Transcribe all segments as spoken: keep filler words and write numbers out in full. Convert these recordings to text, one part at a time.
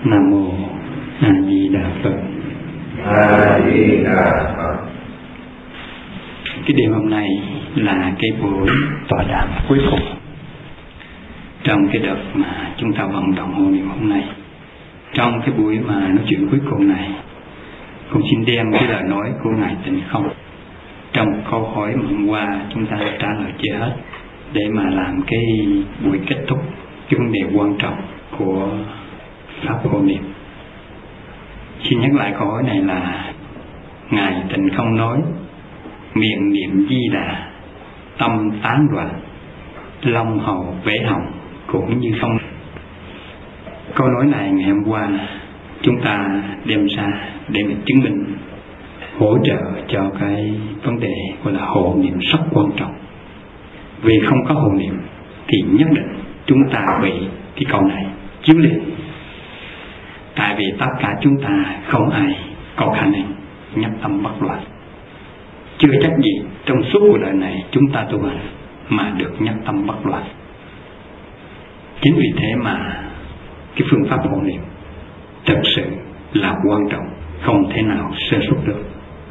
Nam mô A Di Đà Phật. A Di Đà Phật. Cái đêm hôm nay là cái buổi tọa đàm cuối cùng trong cái đợt mà chúng ta vận động hộ niệm hôm nay. Trong cái buổi mà nói chuyện cuối cùng này, con xin đem cái lời nói của Ngài Tịnh Không trong câu hỏi mà hôm qua chúng ta đã trả lời chưa hết, để mà làm cái buổi kết thúc cái vấn đề quan trọng của pháp hộ niệm. Xin nhắc lại câu hỏi này là Ngài Tịnh Không nói: miệng niệm Di Đà, tâm tán loạn, long hầu bể họng cũng như không. Câu nói này ngày hôm qua chúng ta đem ra để mình chứng minh, hỗ trợ cho cái vấn đề gọi là hộ niệm rất quan trọng. Vì không có hộ niệm thì nhất định chúng ta bị cái câu này chiếu liền. Tại vì tất cả chúng ta không ai có khả năng nhất tâm bất loạn. Chưa chắc gì trong suốt cuộc đời này chúng ta tu hành mà được nhất tâm bất loạn. Chính vì thế mà cái phương pháp hộ niệm thật sự là quan trọng, không thể nào sơ suất được.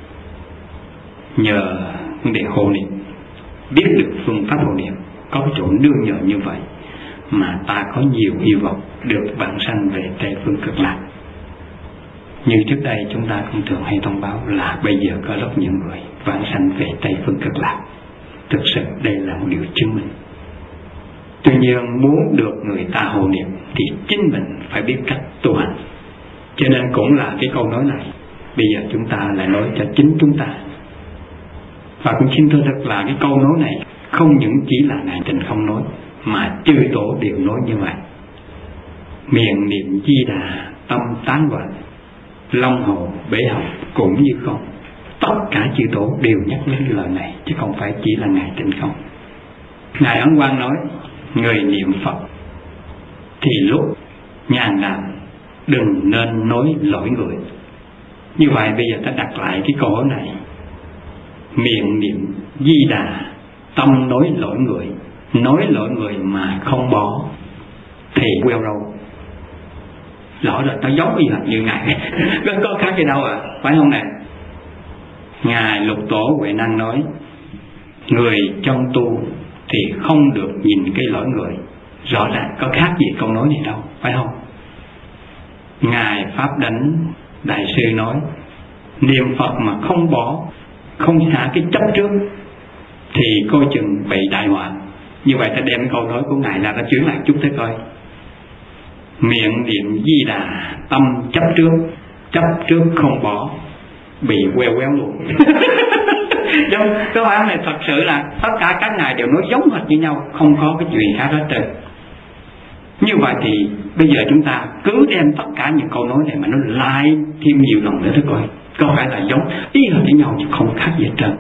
Nhờ vấn đề hộ niệm, biết được phương pháp hộ niệm có cái chỗ nương nhờ như vậy mà ta có nhiều hy vọng được vãng sanh về Tây Phương Cực Lạc. Như trước đây chúng ta cũng thường hay thông báo là bây giờ có rất nhiều người vãng sanh về Tây Phương Cực Lạc. Thực sự đây là một điều chứng minh. Tuy nhiên muốn được người ta hộ niệm thì chính mình phải biết cách tu hành. Cho nên cũng là cái câu nói này bây giờ chúng ta lại nói cho chính chúng ta. Và cũng xin thưa thật là cái câu nói này không những chỉ là Ngài Tịnh Không nói, mà chư tổ đều nói như vậy. Miệng niệm Di Đà, tâm tán loạn, long hầu bể họng cũng như không. Tất cả chư tổ đều nhắc đến lời này, chứ không phải chỉ là Ngài Tịnh Không. Ngài Ấn Quang nói: người niệm Phật thì lúc nhàn làm đừng nên nói lỗi người. Như vậy bây giờ ta đặt lại cái câu hỏi này: miệng niệm Di Đà, tâm nói lỗi người, nói lỗi người mà không bỏ thì queo râu. Lỗi rồi, nó giống y hệt như Ngài có, có khác gì đâu à, phải không nè? Ngài Lục Tổ Huệ Năng nói: người trong tu thì không được nhìn cái lỗi người. Rõ ràng có khác gì câu nói này đâu, phải không? Ngài Pháp Đảnh Đại Sư nói: niệm Phật mà không bỏ, không xả cái chấp trước thì coi chừng bị đại họa. Như vậy ta đem câu nói của Ngài ra ta chuyển lại chút thế coi. Miệng niệm Di Đà, tâm chấp trước, chấp trước không bỏ, bị queo queo luôn. Đúng, cái bản này thật sự là tất cả các ngài đều nói giống hệt như nhau, không có cái chuyện khác hết trơn. Như vậy thì bây giờ chúng ta cứ đem tất cả những câu nói này mà nó lại thêm nhiều lần nữa thôi coi, có phải là giống y hệt như nhau chứ không khác gì hết trơn.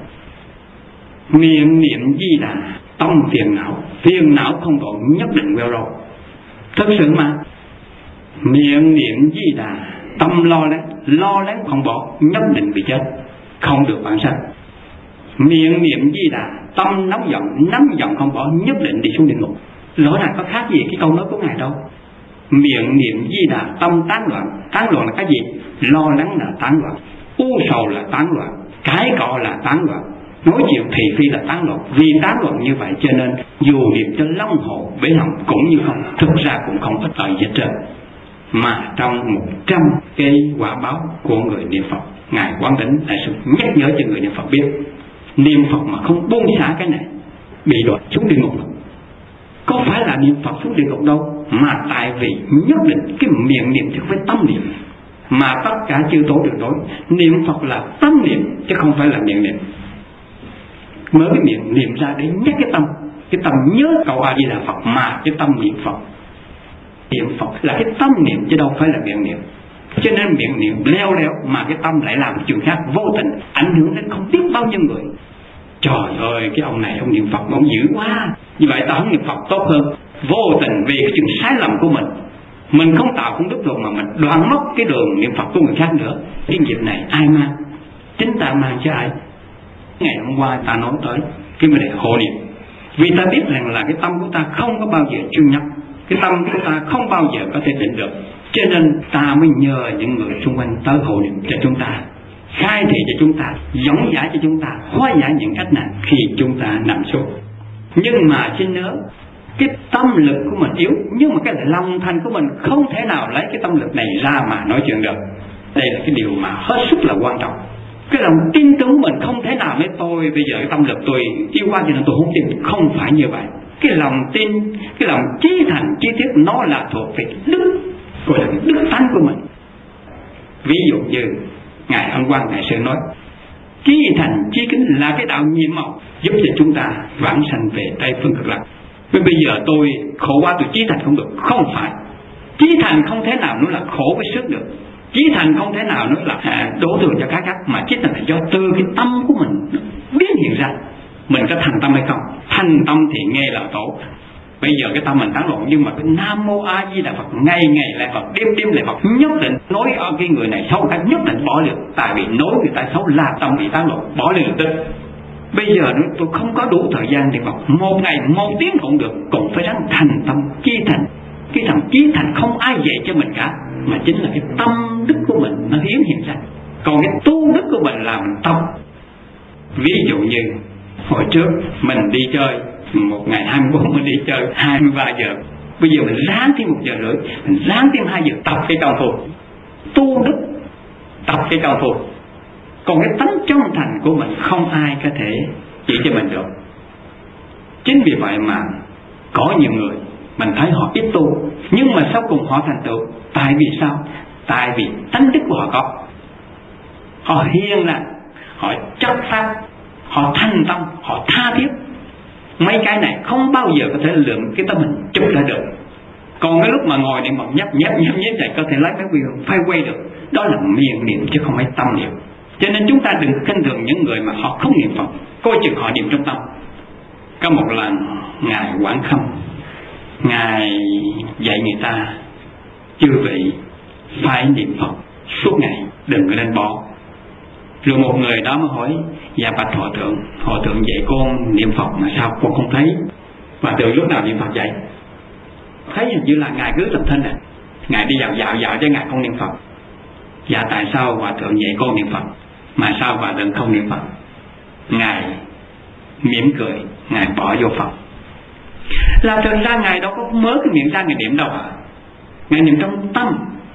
Miệng niệm Di Đà, tâm phiền não, phiền não không còn nhất định queo râu. Thật sự mà. Miệng niệm Di Đà, tâm lo lắng, lo lắng không bỏ, nhất định bị chết, không được vãng sanh. Miệng niệm Di Đà, tâm nóng giận, nóng giận không bỏ, nhất định đi xuống địa ngục. Rõ ràng có khác gì cái câu nói của Ngài đâu. Miệng niệm Di Đà, tâm tán loạn. Tán loạn là cái gì? Lo lắng là tán loạn, u sầu là tán loạn, cái cọ là tán loạn, nói chuyện thị phi là tán loạn. Vì tán loạn như vậy cho nên dù niệm cho long hồ bể họng cũng như không, thực ra cũng không có lợi gì hết trơn. Mà trong một trăm cái quả báo của người niệm Phật, Ngài Quán Đỉnh Đại Sư nhắc nhở cho người niệm Phật biết, niệm Phật mà không buông xả cái này bị đọa xuống địa ngục. Có phải là niệm Phật xuống địa ngục đâu, mà tại vì nhất định cái miệng niệm chứ không phải tâm niệm. Mà tất cả chư tổ đều nói niệm Phật là tâm niệm chứ không phải là miệng niệm. Mới cái miệng niệm ra để nhắc cái tâm, cái tâm nhớ cầu A Di Đà Phật mà cái tâm niệm Phật. Niệm Phật là cái tâm niệm chứ đâu phải là miệng niệm. Cho nên miệng niệm leo leo mà cái tâm lại làm chuyện khác, vô tình ảnh hưởng đến không biết bao nhiêu người. Trời ơi, cái ông này ông niệm Phật ông dữ quá, như vậy ta không niệm Phật tốt hơn. Vô tình vì cái chuyện sai lầm của mình, mình không tạo công đức rồi mà mình đoạn mất cái đường niệm Phật của người khác nữa. Cái nghiệp này ai mang? Chính ta mang chứ ai. Ngày hôm qua ta nói tới cái vấn đề hộ niệm, vì ta biết rằng là cái tâm của ta không có bao giờ chuyên nhất, cái tâm của ta không bao giờ có thể định được. Cho nên ta mới nhờ những người xung quanh tới hộ niệm cho chúng ta, khai thị cho chúng ta, dẫn giải cho chúng ta, hóa giải những cách này khi chúng ta nằm xuống. Nhưng mà xin nhớ, cái tâm lực của mình yếu, nhưng mà cái lòng thành của mình không thể nào lấy cái tâm lực này ra mà nói chuyện được. Đây là cái điều mà hết sức là quan trọng. Cái lòng tin tưởng của mình không thể nào nói tôi bây giờ cái tâm lực tôi yếu quá cho nên tôi không tin. Không phải như vậy. Cái lòng tin, cái lòng chí thành chí thiết nó là thuộc về đức, gọi là đức tánh của mình. Ví dụ như Ngài Ân Quang Đại Sư nói, chí thành chí kính là cái đạo nhiệm màu giúp cho chúng ta vãng sanh về Tây Phương Cực Lạc. Bây giờ tôi khổ quá tôi chí thành không được. Không phải. Chí thành không thể nào nói là khổ với sức được. Chí thành không thể nào nói là à, đổ thừa cho cái khác, mà chí thành là do từ cái tâm của mình biến hiện ra. Mình có thành tâm hay không? Thành tâm thì nghe là tổ. Bây giờ cái tâm mình tán loạn, nhưng mà cái Nam Mô A Di Đà Phật ngày ngày lại Phật, đêm đêm lại Phật, nhất định nói ở cái người này xấu, ta nhất định bỏ liền. Tại vì nói người ta xấu là tâm bị tán loạn, bỏ liền tức. Bây giờ tôi không có đủ thời gian để Phật, một ngày một tiếng cũng được, cũng phải ráng thành tâm chí thành. Cái thằng chí thành không ai dạy cho mình cả, mà chính là cái tâm đức của mình nó hiến hiện ra. Còn cái tu đức của mình là mình tâm. Ví dụ như hồi trước mình đi chơi, một ngày hai mươi bốn mình đi chơi hai mươi ba giờ, bây giờ mình ráng thêm một giờ rưỡi, mình ráng thêm hai giờ tập cái công phu tu đức, tập cái công phu. Còn cái tánh chân thành của mình không ai có thể chỉ cho mình được. Chính vì vậy mà có nhiều người mình thấy họ ít tu, nhưng mà sau cùng họ thành tựu. Tại vì sao? Tại vì tánh đức của họ có. Họ hiền lành, họ chất phát, họ thành tâm, họ tha thiết. Mấy cái này không bao giờ có thể lượng cái tâm mình chụp ra được. Còn cái lúc mà ngồi niệm Phật nhấp nhấp nhấp nhấp này có thể lấy cái quyền phai quay được. Đó là miệng niệm chứ không phải tâm niệm. Cho nên chúng ta đừng khinh thường những người mà họ không niệm Phật, coi chừng họ niệm trong tâm. Có một lần Ngài Quảng Khâm, Ngài dạy người ta chư vị phải niệm Phật suốt ngày, đừng có nên bỏ. Rồi một người đó mới hỏi, dạ bạch Hòa Thượng, Hòa Thượng dạy con niệm Phật mà sao con không thấy Hòa Thượng lúc nào niệm Phật vậy? Thấy hình như là Ngài cứ tập thân à, Ngài đi dạo dạo dạo chứ Ngài không niệm Phật. Dạ tại sao Hòa Thượng dạy con niệm Phật mà sao Hòa Thượng không niệm Phật? Ngài mỉm cười, Ngài bỏ vô Phật. Là thật ra Ngài đâu có mớ cái miệng ra Ngài niệm đâu à, Ngài niệm trong tâm.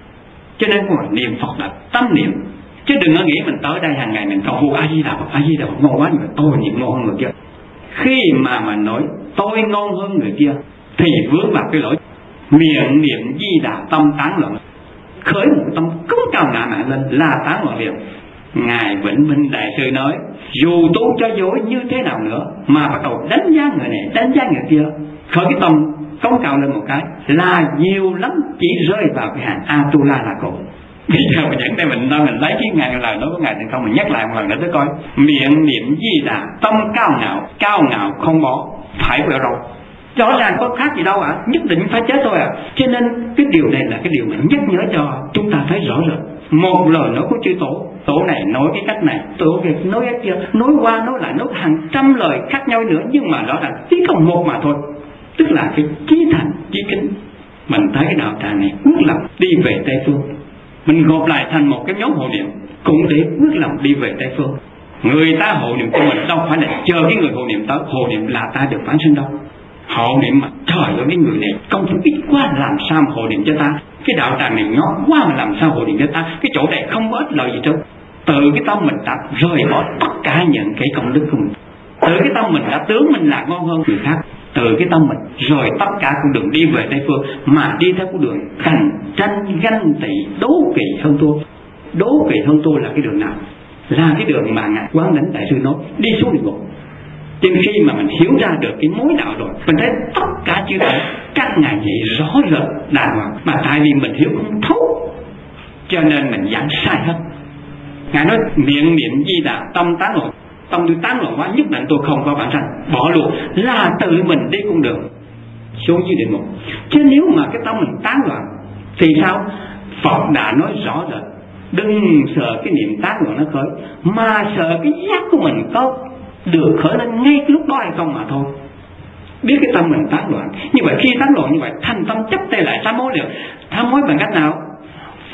Cho nên ngồi niệm Phật là tâm niệm, chứ đừng có nghĩ mình tới đây hàng ngày mình cầu vô A Di Đà Phật, A Di Đà Phật ngon quá, nhưng mà tôi niệm ngon hơn người kia. Khi mà mà nói tôi ngon hơn người kia thì vướng vào cái lỗi miệng niệm Di Đà tâm tán loạn, khởi một tâm cúng cao ngạo mạn lên là tán loạn liền. Ngài Vĩnh Minh Đại Sư nói, dù tu cho dối như thế nào nữa mà bắt đầu đánh giá người này, đánh giá người kia, khởi cái tâm cống cao lên một cái là nhiều lắm, chỉ rơi vào cái hàng Atula là cùng. Bây giờ mình dẫn đây mình nói mình lấy cái ngàn lời nói của Ngài thì không, mình nhắc lại một lần nữa tới coi. Miệng niệm Di Đà tâm cao ngạo, cao ngạo không bỏ, phải quẹo đầu. Rõ ràng có khác gì đâu ạ, à? Nhất định phải chết thôi à. Cho nên cái điều này là cái điều mình nhắc nhớ cho chúng ta thấy rõ rệt. Một lời nói của chư tổ, tổ này nói cái cách này, tổ kia nói cái kia, nói qua nói lại, nói hàng trăm lời khác nhau nữa, nhưng mà rõ ràng chỉ còn một mà thôi. Tức là cái chí thành, chí kính. Mình thấy cái đạo tràng này quyết lòng đi về Tây Phương, mình gộp lại thành một cái nhóm hộ niệm cũng để quyết lòng đi về Tây Phương. Người ta hộ niệm cho mình đâu phải là chờ cái người hộ niệm tới, hộ niệm là ta được phán sinh đâu. Hộ niệm mà trời ơi, cái người này công phu ít quá, làm sao mà hộ niệm cho ta? Cái đạo tràng này nhỏ quá mà làm sao hộ niệm cho ta? Cái chỗ này không có ích lợi gì đâu. Từ cái tâm mình đặt rời bỏ tất cả những cái công đức của mình. Từ cái tâm mình đã tướng mình là ngon hơn người khác. Từ cái tâm mình rồi tất cả con đường đi về Tây Phương, mà đi theo con đường cạnh tranh ganh tị đố kỵ hơn thua. Đố kỵ hơn thua là cái đường nào? Là cái đường mà Ngài Quán Đảnh Đại Sư nói đi xuống địa ngục. Cho nên khi mà mình hiểu ra được cái mối đạo rồi, mình thấy tất cả chư Phật các ngài dạy rõ rệt đàng hoàng, mà tại vì mình hiểu không thấu cho nên mình giảng sai hết. Ngài nói miệng niệm Di Đà tâm tán loạn, tâm tôi tán loạn quá, nhất định tôi không có bản sanh, bỏ luôn, là tự mình đi con đường xuống dưới địa ngục. Chứ nếu mà cái tâm mình tán loạn thì sao? Phật đã nói rõ rệt, đừng sợ cái niệm tán loạn nó khởi, mà sợ cái giác của mình có được khởi lên ngay lúc đó hay không mà thôi. Biết cái tâm mình tán loạn như vậy, khi tán loạn như vậy thành tâm chấp tay lại sám hối liền. Sám hối bằng cách nào?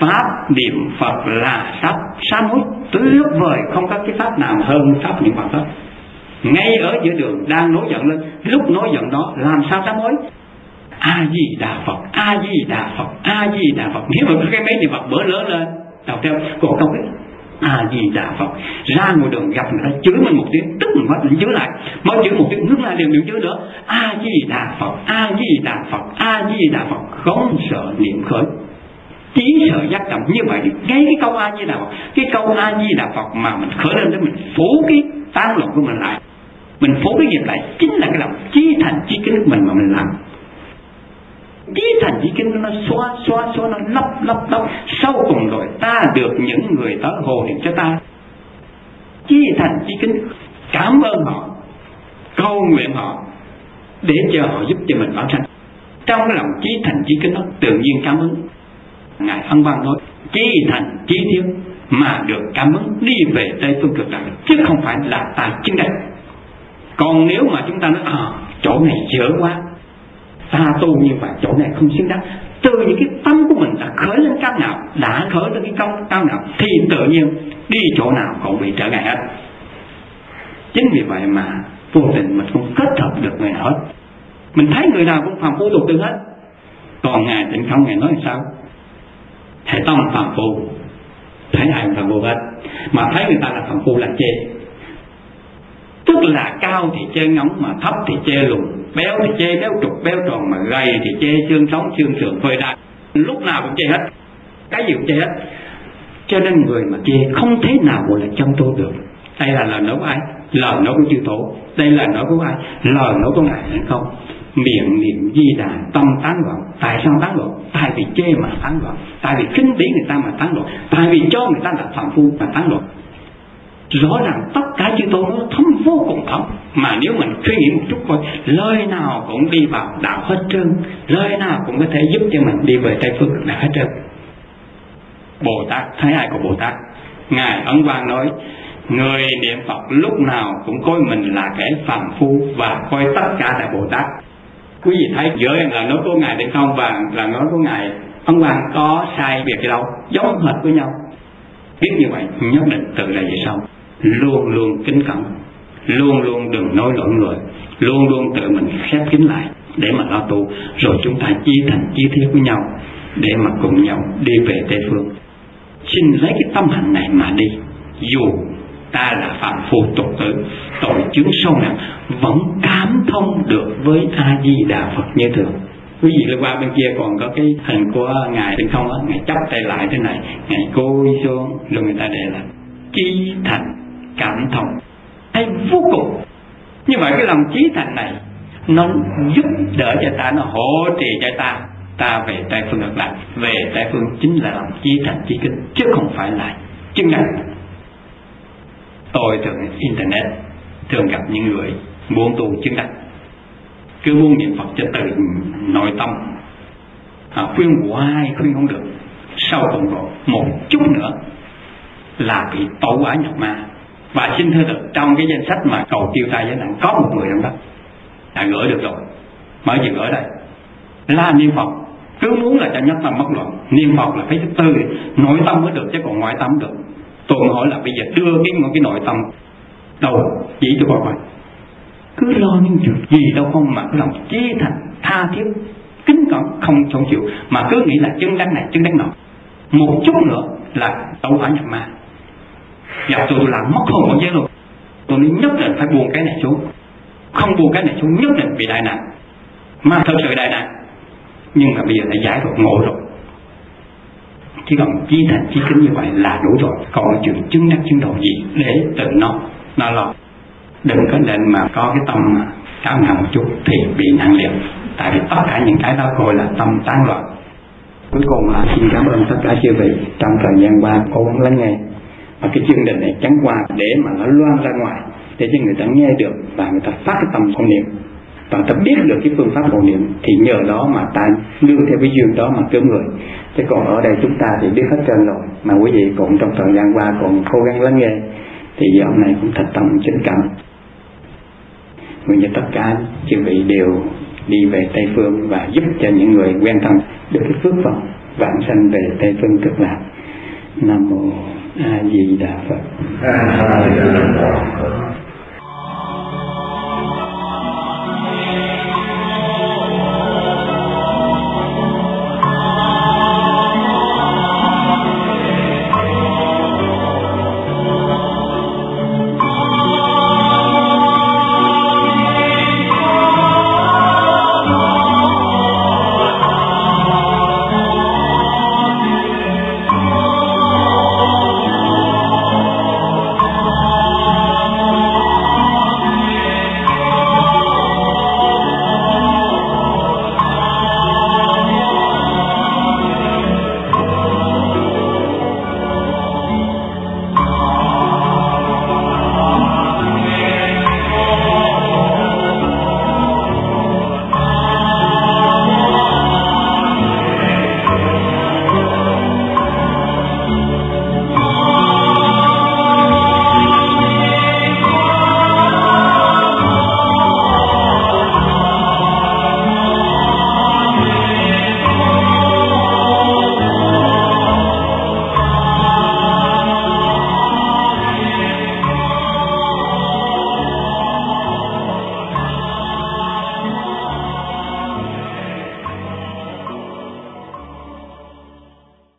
Pháp niệm Phật là sám sám hối tuyệt vời, không có cái pháp nào hơn pháp niệm Phật hết. Ngay ở giữa đường đang nổi giận lên, lúc nổi giận đó làm sao sám hối? A Di Đà Phật, A Di Đà Phật, A Di Đà Phật. Nếu mà cái mấy niệm Phật bữa lớn lên đọc theo, còn không biết A Di Đà Phật. Ra ngoài đường gặp người ta chửi mình một tiếng, tức mình hết định chửi lại, mới chửi một tiếng nước lại liền niệm chửi nữa. A Di Đà Phật, A Di Đà Phật, A Di Đà Phật, không sợ niệm khởi, chỉ sợ giác động. Như vậy ngay cái câu A Di Đà Phật, cái câu A Di Đà Phật mà mình khởi lên để mình phủ cái tán loạn của mình lại, mình phủ cái nghiệp lại, chính là cái lòng chí thành chí kính của mình mà mình làm. Chí thành chí kính nó xóa xóa xóa, nó lấp lấp lấp, sau cùng rồi ta được những người tới hộ niệm cho ta. Chí thành chí kính cảm ơn họ, cầu nguyện họ để cho họ giúp cho mình bảo sanh. Trong cái lòng chí thành chí kính đó tự nhiên cảm ứng. Ngài Ân Quang nói chí thành chí thiếu mà được cảm ứng đi về Tây Phương Cực Lạc, chứ không phải là ta chứng đắc. Còn nếu mà chúng ta nói à, chỗ này dở quá, ta tu như vậy chỗ này không xứng đáng, từ những cái tâm của mình đã khởi lên cao nào, đã khởi lên cái công cao nào, thì tự nhiên đi chỗ nào cũng bị trở ngại hết. Chính vì vậy mà vô tình mình không kết hợp được người nào hết. Mình thấy người nào cũng phàm phu tục tử hết. Còn Ngài Tịnh Không, Ngài nói sao? Hệ tâm phàm phu, thấy ai cũng phàm phu hết, mà thấy người ta là phàm phu là chê. Tức là cao thì chê ngóng, mà thấp thì chê lùn, béo thì chê béo trục béo tròn, mà gầy thì chê xương sống xương sườn phơi ra, lúc nào cũng chê hết, cái gì cũng chê hết. Cho nên người mà chê không thế nào gọi là chân tu được. Đây là lời nói của ai? Lời nói của chư Tổ. Đây là nói của ai? Lời nói của Ngài Tịnh Không. Miệng niệm Di Đà, tâm tán loạn. Tại sao tán loạn? Tại vì chê mà tán loạn, tại vì khinh bỉ người ta mà tán loạn, tại vì cho người ta là phàm phu mà tán loạn. Rõ ràng tất cả chư Tổ nó thấm vô cùng thấm. Mà nếu mình suy nghĩ một chút coi, lời nào cũng đi vào đạo hết trơn, lời nào cũng có thể giúp cho mình đi về Tây Phương Cực Lạc hết trơn. Bồ Tát, thấy ai của Bồ Tát? Ngài Ấn Quang nói người niệm Phật lúc nào cũng coi mình là kẻ phàm phu và coi tất cả là Bồ Tát. Quý vị thấy giữa là nói của Ngài Tịnh Không và là nói của Ngài Ấn Quang có sai việc gì đâu, giống hệt với nhau. Biết như vậy nhất định tự là vậy sau, luôn luôn kính cẩn, luôn luôn đừng nói lỗi người, luôn luôn tự mình khép kín lại để mà lo tu, rồi chúng ta chí thành chí thiết với nhau để mà cùng nhau đi về Tây Phương. Xin lấy cái tâm hành này mà đi, dù ta là phạm phu tục tử, tội chướng sâu nặng, vẫn cảm thông được với A Di Đà Phật như thường. Quý vị qua bên kia còn có cái hình của Ngài Tịnh Không á, Ngài chắp tay lại thế này, Ngài cúi xuống, rồi người ta để là chí thành cảm thông, hay vô cùng. Như vậy cái lòng chí thành này nó giúp đỡ cho ta, nó hỗ trợ cho ta ta về Tây Phương Cực Lạc. Về Tây Phương chính là lòng chí thành chí kính, chứ không phải là chứng đắc. Tôi thường internet thường gặp những người muốn tu chứng đắc, cứ muốn niệm Phật cho từ nội tâm, à, khuyên hoài khuyên không được, sau cùng rồi một chút nữa là bị tẩu hỏa nhập ma. Và xin thưa thật, trong cái danh sách mà cầu tiêu tai giới nạn có một người trong đó đã gửi được rồi, mới vừa gửi đây là niệm Phật, cứ muốn là cho nhất tâm bất loạn. Niệm Phật là phải thứ tư nội tâm mới được, chứ còn ngoại tâm được. Tôi hỏi là bây giờ đưa cái một cái nội tâm đâu chỉ cho con, cứ lo những chuyện gì đâu không, mà cái lòng chí thành tha thiết kính cẩn không không chịu, mà cứ nghĩ là chứng đắc này chứng đắc nọ, một chút nữa là tẩu hỏa nhập ma. Gặp tôi làm mất hồn con giới luôn. Tôi nhất định phải buông cái này xuống, không buông cái này xuống nhất định bị đại nạn, mà thật sự đại nạn. Nhưng mà bây giờ đã giải rồi, ngộ rồi. Chỉ cần chí thành chí kính như vậy là đủ rồi. Còn chuyện chứng đắc chứng độ gì để tự nó nó lo. Đừng có nên mà có cái tâm cao ngạo một chút thì bị nặng liền. Tại vì tất cả những cái đó gọi là tâm tán loạn. Cuối cùng là xin cảm ơn tất cả chư vị trong thời gian qua cố gắng lắng nghe. Và cái chương trình này chẳng qua để mà nó loan ra ngoài, để cho người ta nghe được và người ta phát cái tâm hộ niệm, và ta biết được cái phương pháp hộ niệm, thì nhờ đó mà ta nương theo cái duyên đó mà cứu người. Chứ còn ở đây chúng ta thì biết hết trơn rồi, mà quý vị cũng trong thời gian qua còn cố gắng lắng nghe, thì giờ hôm nay cũng thật tâm chính cảm. Nguyện cho tất cả chư vị đều đi về Tây Phương và giúp cho những người quen thân được cái phước phần vãng sanh về Tây Phương Cực Lạc. Nam mô A Di Đà Phật. A Di Đà Phật.